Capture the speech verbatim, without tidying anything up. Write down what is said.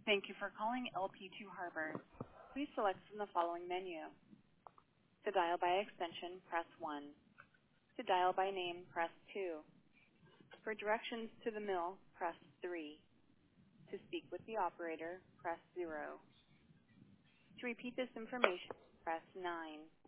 Thank you for calling L P two Harbor. Please select from the following menu. To dial by extension, press one. To dial by name, press two. For directions to the mill, press three. To speak with the operator, press zero. To repeat this information, press nine.